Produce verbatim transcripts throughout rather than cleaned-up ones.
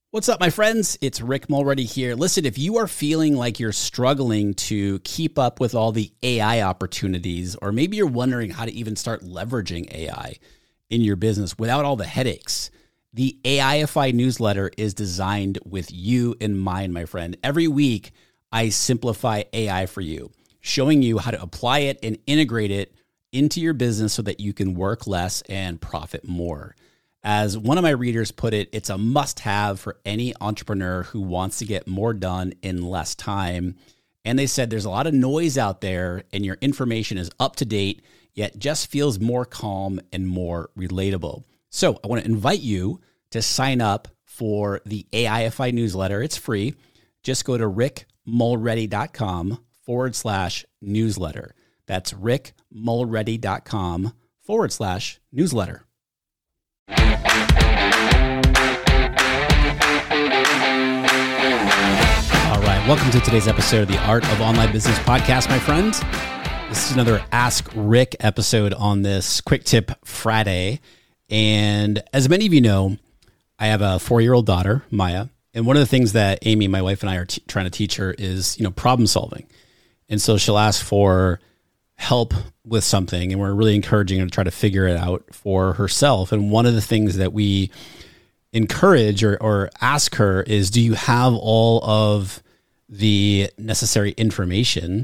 What's up, my friends? It's Rick Mulready here. Listen, if you are feeling like you're struggling to keep up with all the A I opportunities, or maybe you're wondering how to even start leveraging A I in your business without all the headaches, the A I F I newsletter is designed with you in mind, my friend. Every week, I simplify A I for you, showing you how to apply it and integrate it into your business so that you can work less and profit more. As one of my readers put it, it's a must-have for any entrepreneur who wants to get more done in less time. And they said there's a lot of noise out there and your information is up to date, yet just feels more calm and more relatable. So I want to invite you to sign up for the A I F I newsletter. It's free. Just go to rickmulready.com forward slash newsletter. That's rickmulready.com forward slash newsletter. All right, welcome to today's episode of the Art of Online Business podcast, my friends. This is another Ask Rick episode on this Quick Tip Friday. And as many of you know, I have a four-year-old daughter, Maya, and one of the things that Amy, my wife, and I are t- trying to teach her is, you know, problem solving. And so she'll ask for help with something, and we're really encouraging her to try to figure it out for herself. And one of the things that we encourage or, or ask her is, do you have all of the necessary information?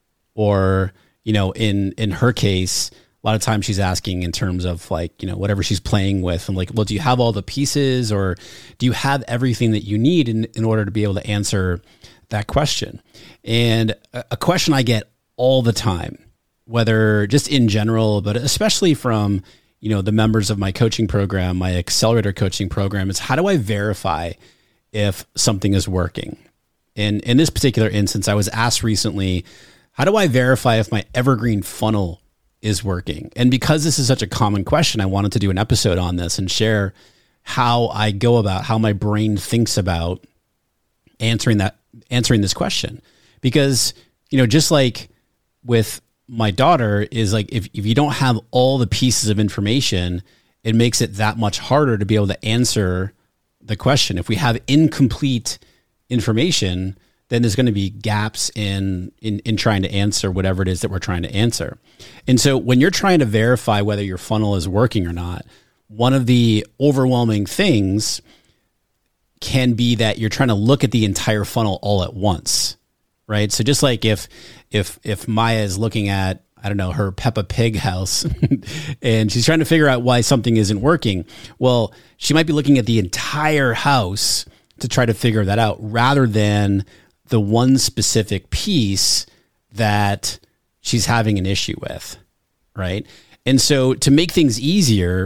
Or, you know, in, in her case, a lot of times she's asking in terms of like, you know, whatever she's playing with. I'm like, well, do you have all the pieces, or do you have everything that you need in, in order to be able to answer that question? And a, a question I get all the time, whether just in general, but especially from, you know, the members of my coaching program, my accelerator coaching program, is how do I verify if something is working? And in this particular instance, I was asked recently, how do I verify if my evergreen funnel is working? And because this is such a common question, I wanted to do an episode on this and share how I go about, how my brain thinks about answering that, answering this question. Because, you know, just like with my daughter, is like, if, if you don't have all the pieces of information, it makes it that much harder to be able to answer the question. If we have incomplete information, then there's going to be gaps in, in, in trying to answer whatever it is that we're trying to answer. And so when you're trying to verify whether your funnel is working or not, one of the overwhelming things can be that you're trying to look at the entire funnel all at once. Right. So just like if, if, if Maya is looking at, I don't know, her Peppa Pig house and she's trying to figure out why something isn't working. Well, she might be looking at the entire house to try to figure that out rather than the one specific piece that she's having an issue with. Right. And so to make things easier,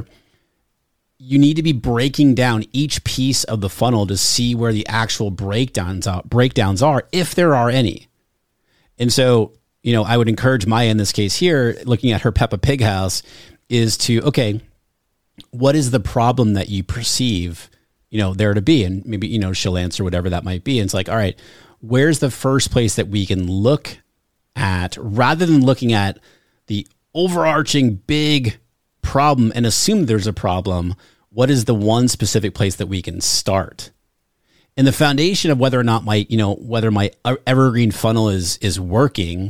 you need to be breaking down each piece of the funnel to see where the actual breakdowns are, breakdowns are, if there are any. And so, you know, I would encourage Maya in this case here, looking at her Peppa Pig house, is to, okay, what is the problem that you perceive, you know, there to be? And maybe, you know, she'll answer whatever that might be. And it's like, all right, where's the first place that we can look at, rather than looking at the overarching big problem and assume there's a problem? What is the one specific place that we can start? And the foundation of whether or not my, you know, whether my evergreen funnel is, is working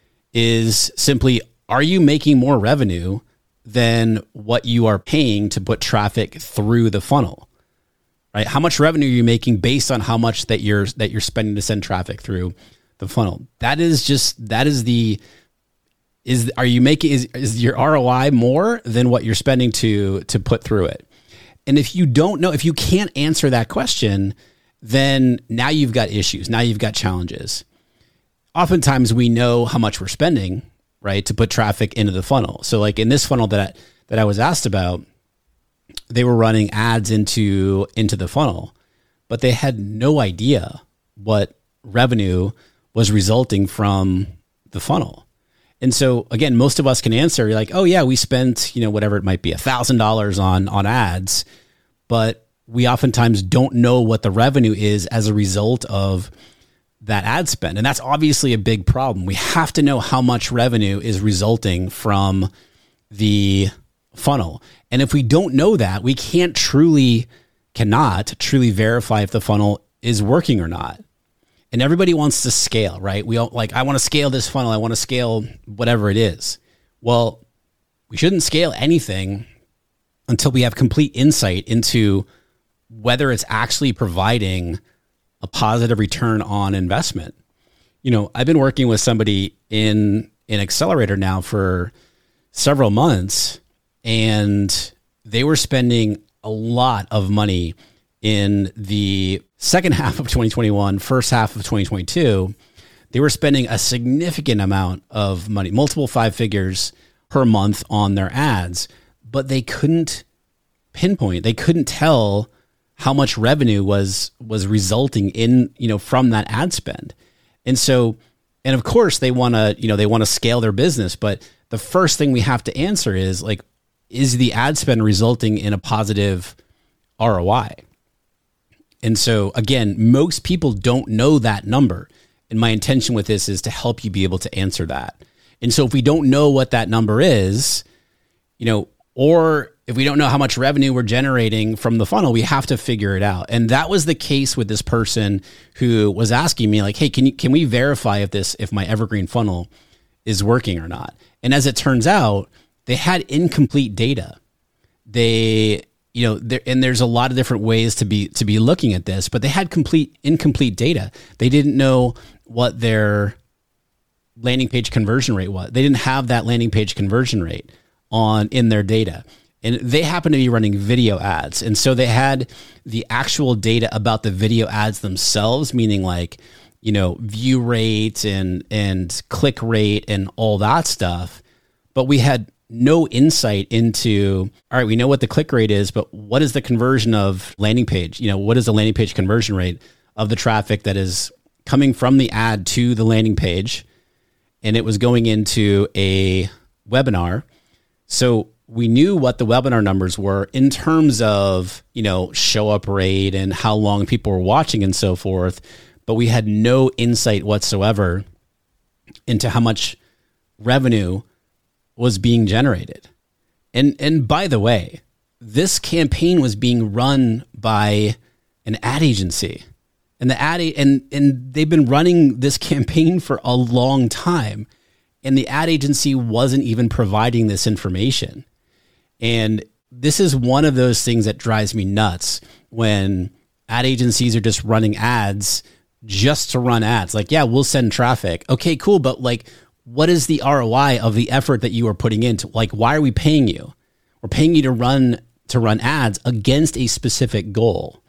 is simply, are you making more revenue than what you are paying to put traffic through the funnel? Right? How much revenue are you making based on how much that you're, that you're spending to send traffic through the funnel? That is just, that is the, Is are you making is, is your R O I more than what you're spending to to put through it? And if you don't know, if you can't answer that question, then now you've got issues. Now you've got challenges. Oftentimes we know how much we're spending, right, to put traffic into the funnel. So like in this funnel that I, that I was asked about, they were running ads into into the funnel, but they had no idea what revenue was resulting from the funnel. And so again, most of us can answer, you're like, oh yeah, we spent, you know, whatever it might be, a thousand dollars on, on ads, but we oftentimes don't know what the revenue is as a result of that ad spend. And that's obviously a big problem. We have to know how much revenue is resulting from the funnel. And if we don't know that, we can't truly cannot truly verify if the funnel is working or not. And everybody wants to scale, right? We all like, I want to scale this funnel. I want to scale whatever it is. Well, we shouldn't scale anything until we have complete insight into whether it's actually providing a positive return on investment. You know, I've been working with somebody in an accelerator now for several months, and they were spending a lot of money in the second half of twenty twenty-one, first half of twenty twenty-two. They were spending a significant amount of money, multiple five figures per month on their ads, but they couldn't pinpoint, they couldn't tell how much revenue was was resulting in, you know, from that ad spend. And so, and of course they want to, you know, they want to scale their business, but the first thing we have to answer is like, is the ad spend resulting in a positive R O I? And so again, most people don't know that number. And my intention with this is to help you be able to answer that. And so if we don't know what that number is, you know, or if we don't know how much revenue we're generating from the funnel, we have to figure it out. And that was the case with this person who was asking me like, hey, can you, can we verify if this, if my evergreen funnel is working or not? And as it turns out, they had incomplete data. They, you know, there, and there's a lot of different ways to be, to be looking at this, but they had complete, incomplete data. They didn't know what their landing page conversion rate was. They didn't have that landing page conversion rate on in their data. And they happened to be running video ads. And so they had the actual data about the video ads themselves, meaning like, you know, view rate and, and click rate and all that stuff. But we had no insight into, all right, we know what the click rate is, but what is the conversion of landing page? You know, what is the landing page conversion rate of the traffic that is coming from the ad to the landing page? And it was going into a webinar. So we knew what the webinar numbers were in terms of, you know, show up rate and how long people were watching and so forth, but we had no insight whatsoever into how much revenue was being generated. And and by the way, this campaign was being run by an ad agency. And the ad and and they've been running this campaign for a long time. And the ad agency wasn't even providing this information. And this is one of those things that drives me nuts when ad agencies are just running ads just to run ads. Like, yeah, we'll send traffic. Okay, cool. But like, what is the R O I of the effort that you are putting into? Like, why are we paying you? We're paying you to run to run ads against a specific goal.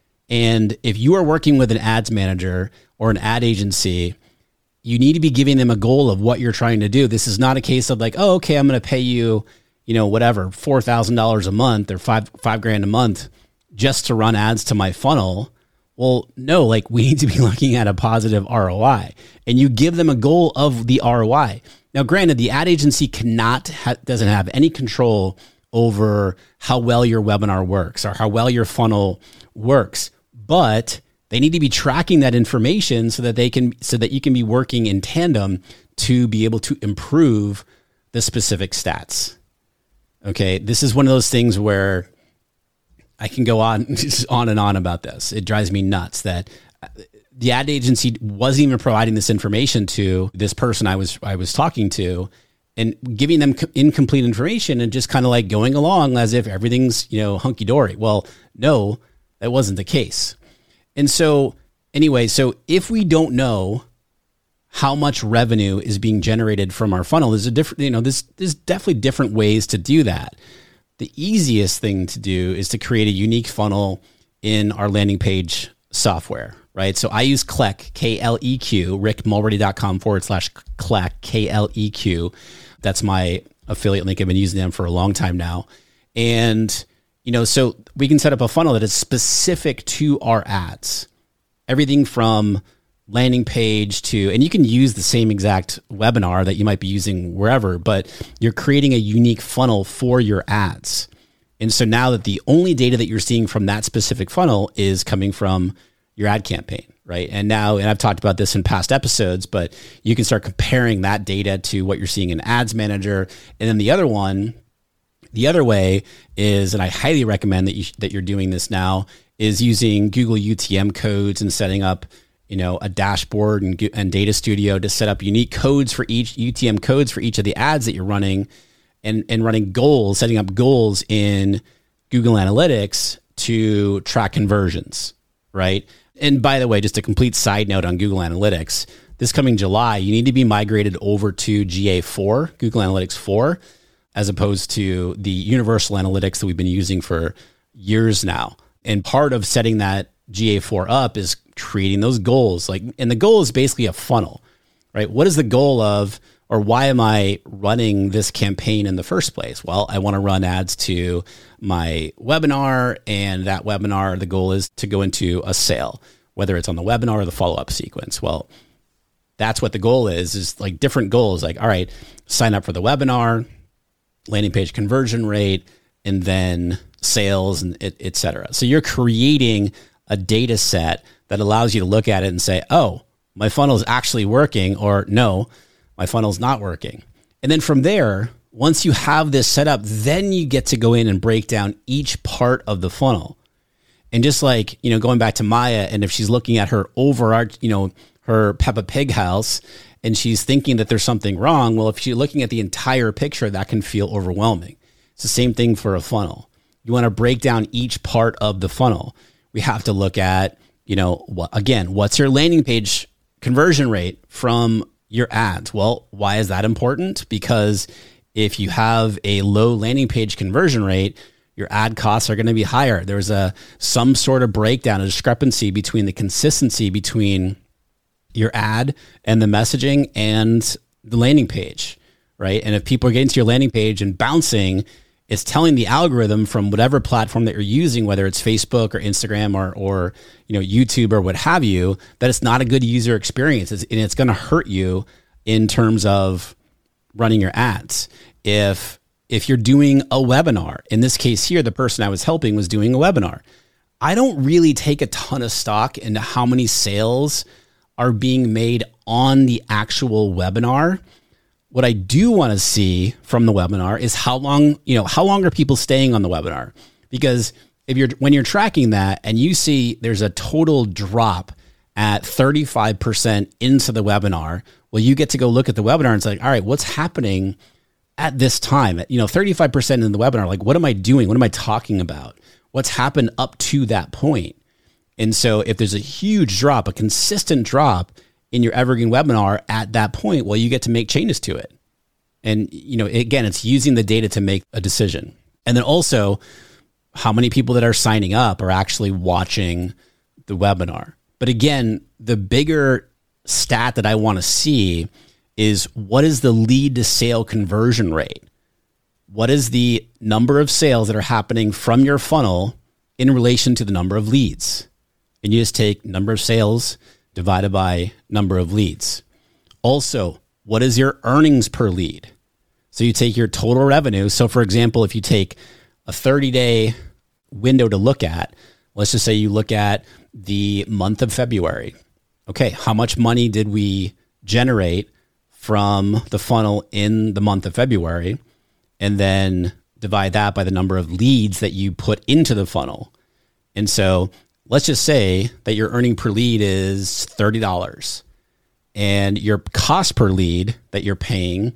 And if you are working with an ads manager or an ad agency, you need to be giving them a goal of what you're trying to do. This is not a case of like, oh, okay, I'm going to pay you, you know, whatever, four thousand dollars a month or five, five grand a month just to run ads to my funnel. Well, no, like we need to be looking at a positive R O I, and you give them a goal of the R O I. Now, granted, the ad agency cannot, ha- doesn't have any control over how well your webinar works or how well your funnel works, but they need to be tracking that information so that they can, so that you can be working in tandem to be able to improve the specific stats. Okay. This is one of those things where I can go on, on and on about this. It drives me nuts that the ad agency wasn't even providing this information to this person I was, I was talking to, and giving them incomplete information and just kind of like going along as if everything's, you know, hunky dory. Well, no, that wasn't the case. And so anyway, so if we don't know how much revenue is being generated from our funnel, there's a different, you know, there's, there's definitely different ways to do that. The easiest thing to do is to create a unique funnel in our landing page software, right? So I use Kleq, K L E Q, rickmulready.com forward slash Kleq, K L E Q. That's my affiliate link. I've been using them for a long time now. And you know, so we can set up a funnel that is specific to our ads. Everything from landing page to, and you can use the same exact webinar that you might be using wherever, but you're creating a unique funnel for your ads. And so now that the only data that you're seeing from that specific funnel is coming from your ad campaign, right? And now, and I've talked about this in past episodes, but you can start comparing that data to what you're seeing in Ads Manager. And then the other one The other way is, and I highly recommend that you that you're doing this now, is using Google U T M codes and setting up, you know, a dashboard and, and Data Studio to set up unique codes for each U T M codes for each of the ads that you're running, and and running goals, setting up goals in Google Analytics to track conversions, right? And by the way, just a complete side note on Google Analytics, this coming July, you need to be migrated over to G A four, Google Analytics four, as opposed to the universal analytics that we've been using for years now. And part of setting that G A four up is creating those goals. Like, and the goal is basically a funnel, right? What is the goal of, or why am I running this campaign in the first place? Well, I want to run ads to my webinar, and that webinar, the goal is to go into a sale, whether it's on the webinar or the follow-up sequence. Well, that's what the goal is, is like different goals. Like, all right, sign up for the webinar, landing page conversion rate, and then sales, and et, et cetera. So you're creating a data set that allows you to look at it and say, oh, my funnel is actually working, or no, my funnel's not working. And then from there, once you have this set up, then you get to go in and break down each part of the funnel. And just like, you know, going back to Maya, and if she's looking at her overarch, you know, her Peppa Pig house, and she's thinking that there's something wrong. Well, if she's looking at the entire picture, that can feel overwhelming. It's the same thing for a funnel. You want to break down each part of the funnel. We have to look at, you know, what, again, what's your landing page conversion rate from your ads? Well, why is that important? Because if you have a low landing page conversion rate, your ad costs are going to be higher. There's a some sort of breakdown, a discrepancy between the consistency between your ad and the messaging and the landing page, right? And if people are getting to your landing page and bouncing, it's telling the algorithm from whatever platform that you're using, whether it's Facebook or Instagram or, or you know, YouTube or what have you, that it's not a good user experience. It's, and it's going to hurt you in terms of running your ads. If if you're doing a webinar, in this case here, the person I was helping was doing a webinar. I don't really take a ton of stock into how many sales are being made on the actual webinar. What I do want to see from the webinar is how long, you know, how long are people staying on the webinar? Because if you're, when you're tracking that and you see there's a total drop at thirty-five percent into the webinar, well, you get to go look at the webinar and say, all right, what's happening at this time? You know, thirty-five percent in the webinar, like, what am I doing? What am I talking about? What's happened up to that point? And so if there's a huge drop, a consistent drop in your evergreen webinar at that point, well, you get to make changes to it. And, you know, again, it's using the data to make a decision. And then also how many people that are signing up are actually watching the webinar. But again, the bigger stat that I want to see is, what is the lead to sale conversion rate? What is the number of sales that are happening from your funnel in relation to the number of leads? And you just take number of sales divided by number of leads. Also, what is your earnings per lead? So you take your total revenue. So for example, if you take a thirty-day window to look at, let's just say you look at the month of February. Okay, how much money did we generate from the funnel in the month of February? And then divide that by the number of leads that you put into the funnel. And so let's just say that your earning per lead is thirty dollars and your cost per lead that you're paying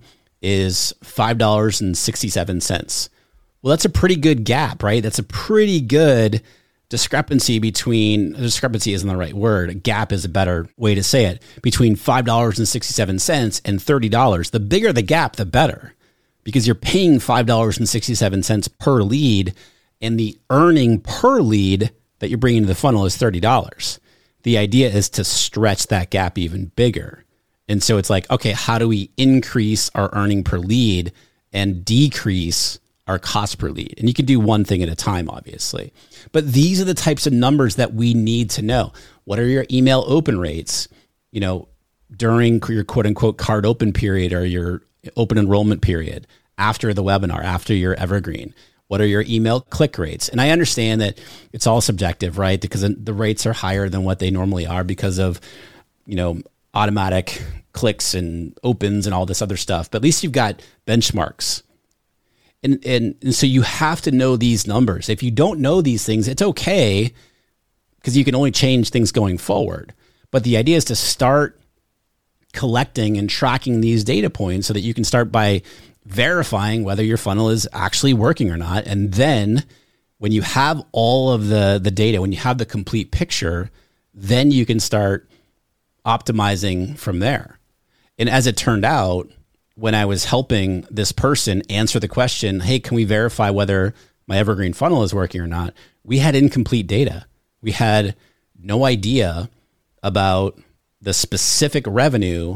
is five dollars and sixty-seven cents. Well, that's a pretty good gap, right? That's a pretty good discrepancy between, discrepancy isn't the right word, a gap is a better way to say it, between five dollars and sixty-seven cents and thirty dollars. The bigger the gap, the better, because you're paying five dollars and sixty-seven cents per lead, and the earning per lead that you're bringing to the funnel is thirty dollars. The idea is to stretch that gap even bigger. And so it's like, okay, how do we increase our earning per lead and decrease our cost per lead? And you can do one thing at a time, obviously. But these are the types of numbers that we need to know. What are your email open rates, you know, during your quote unquote card open period or your open enrollment period, after the webinar, after your evergreen? What are your email click rates? And I understand that it's all subjective, right? Because the rates are higher than what they normally are because of, you know, automatic clicks and opens and all this other stuff. But at least you've got benchmarks. And, and, and so you have to know these numbers. If you don't know these things, it's okay because you can only change things going forward. But the idea is to start collecting and tracking these data points so that you can start by verifying whether your funnel is actually working or not. And then when you have all of the, the data, when you have the complete picture, then you can start optimizing from there. And as it turned out, when I was helping this person answer the question, hey, can we verify whether my evergreen funnel is working or not? We had incomplete data. We had no idea about the specific revenue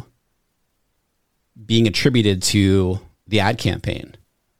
being attributed to the ad campaign.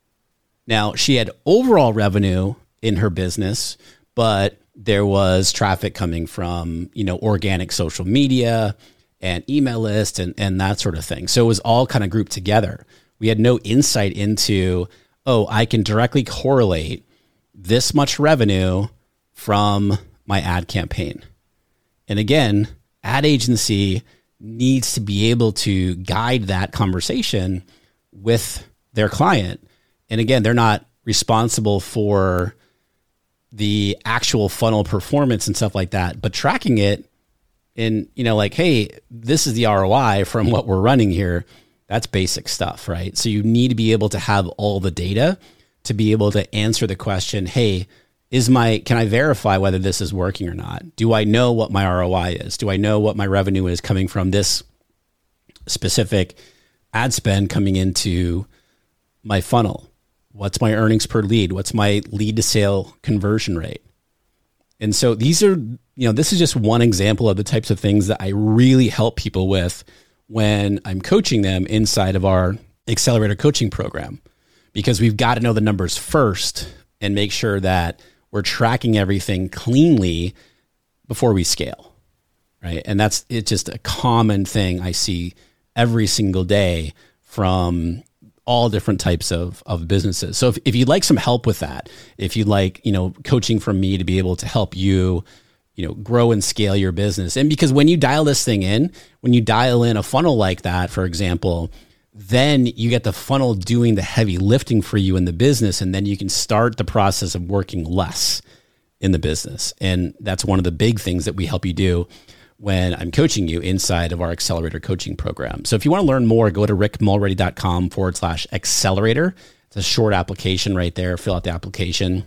Now, she had overall revenue in her business, but there was traffic coming from, you know, organic social media and email list and, and that sort of thing. So it was all kind of grouped together. We had no insight into, oh, I can directly correlate this much revenue from my ad campaign. And again, ad agency needs to be able to guide that conversation with their client. And again, they're not responsible for the actual funnel performance and stuff like that, but tracking it in, you know, like, hey, this is the R O I from what we're running here. That's basic stuff, right? So you need to be able to have all the data to be able to answer the question, hey, is my, can I verify whether this is working or not? Do I know what my R O I is? Do I know what my revenue is coming from this specific ad spend coming into my funnel? What's my earnings per lead? What's my lead to sale conversion rate? And so these are, you know, this is just one example of the types of things that I really help people with when I'm coaching them inside of our accelerator coaching program, because we've got to know the numbers first and make sure that we're tracking everything cleanly before we scale, right? And that's, it's just a common thing I see every single day from all different types of, of businesses. So if, if you'd like some help with that, if you'd like, you know, coaching from me to be able to help you, you know, grow and scale your business. And because when you dial this thing in, when you dial in a funnel like that, for example, then you get the funnel doing the heavy lifting for you in the business. And then you can start the process of working less in the business. And that's one of the big things that we help you do when I'm coaching you inside of our accelerator coaching program. So if you want to learn more, go to rickmulready.com forward slash accelerator. It's a short application right there. Fill out the application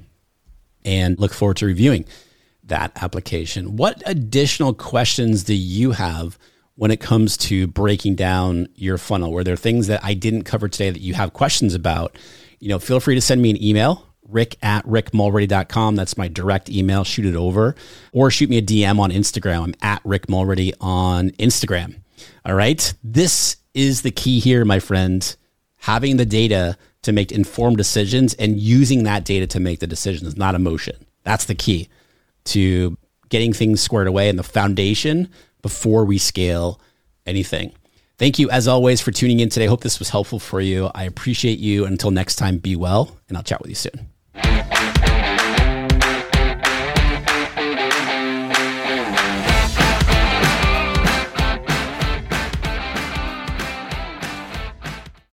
and look forward to reviewing that application. What additional questions do you have when it comes to breaking down your funnel? Were there things that I didn't cover today that you have questions about? You know, feel free to send me an email, rick at rickmulready dot com. That's my direct email. Shoot it over, or shoot me a D M on Instagram. I'm at Rick Mulready on Instagram. All right. This is the key here, my friend, having the data to make informed decisions and using that data to make the decisions, not emotion. That's the key to getting things squared away and the foundation before we scale anything. Thank you, as always, for tuning in today. Hope this was helpful for you. I appreciate you. Until next time, be well, and I'll chat with you soon.